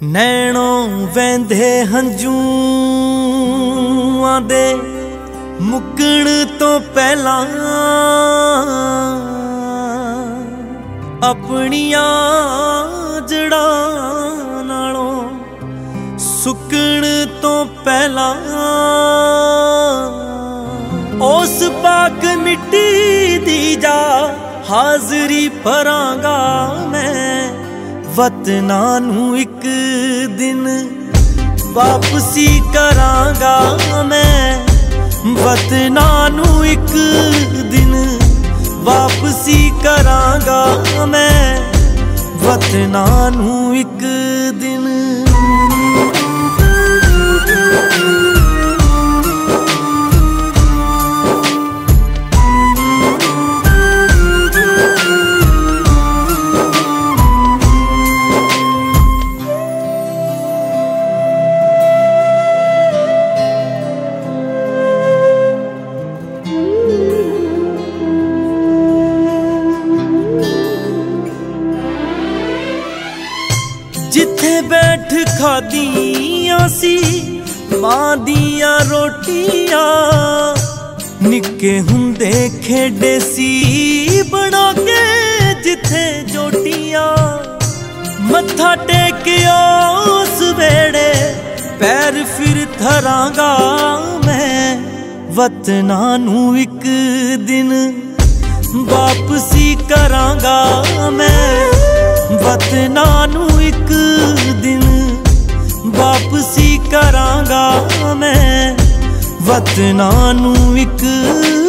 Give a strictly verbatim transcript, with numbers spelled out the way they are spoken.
नैणों वैंधे हंजूआं दे मुकण तो पहला अपनियां जड़ां नालों सुकण तो पहला उस पाक मिट्टी दी जा हाजरी भरांगा मैं। वतना नू एक दिन वापसी करांगा मैं। वतना नू एक दिन वापसी करांगा मैं। वतना नू एक दिन जिथे बैठ खादियां सी मां दियां रोटियां, निक्के हुंदे खेडे सी बना के जिथे जोटियां। मत्था टेकिया उस वेड़े पैर फिर धरांगा मैं। वतना नू एक दिन वापसी करांगा मैं। वतना नू एक दिन वापसी करांगा मैं। वतना नू एक